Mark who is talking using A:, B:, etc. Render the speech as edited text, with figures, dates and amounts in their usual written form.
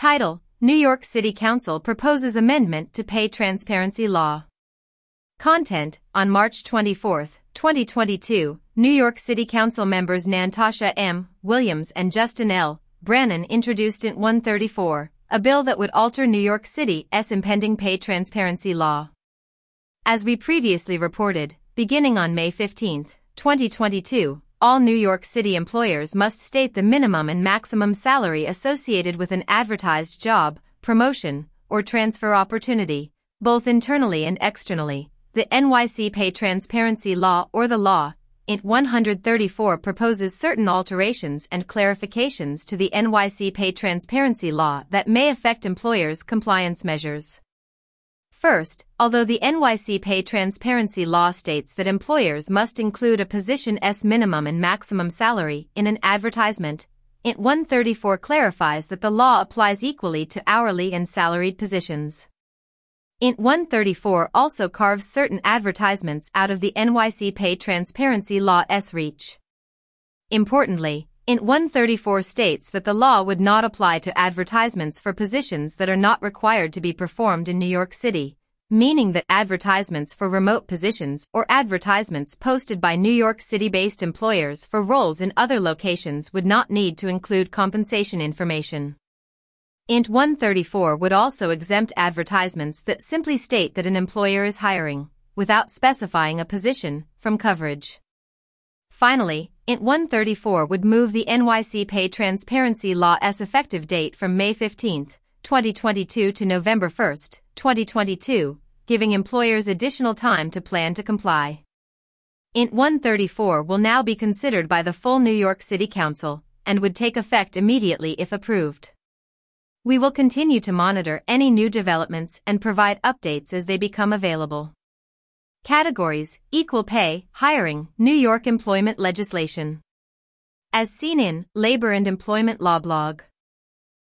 A: Title: New York City Council proposes amendment to pay transparency law. Content: On March 24, 2022, New York City Council members Natasha M. Williams and Justin L. Brannan introduced INT 134, a bill that would alter New York City's impending pay transparency law. As we previously reported, beginning on May 15, 2022, all New York City employers must state the minimum and maximum salary associated with an advertised job, promotion, or transfer opportunity, both internally and externally. The NYC Pay Transparency Law, or the law, INT 134, proposes certain alterations and clarifications to the NYC Pay Transparency Law that may affect employers' compliance measures. First, although the NYC Pay Transparency Law states that employers must include a position's minimum and maximum salary in an advertisement, INT 134 clarifies that the law applies equally to hourly and salaried positions. INT 134 also carves certain advertisements out of the NYC Pay Transparency Law's reach. Importantly, INT 134 states that the law would not apply to advertisements for positions that are not required to be performed in New York City, meaning that advertisements for remote positions or advertisements posted by New York City-based employers for roles in other locations would not need to include compensation information. INT 134 would also exempt advertisements that simply state that an employer is hiring, without specifying a position, from coverage. Finally, INT 134 would move the NYC Pay Transparency Law's effective date from May 15, 2022 to November 1, 2022, giving employers additional time to plan to comply. INT 134 will now be considered by the full New York City Council, and would take effect immediately if approved. We will continue to monitor any new developments and provide updates as they become available. Categories: Equal Pay, Hiring, New York Employment Legislation. As seen in Labor and Employment Law blog.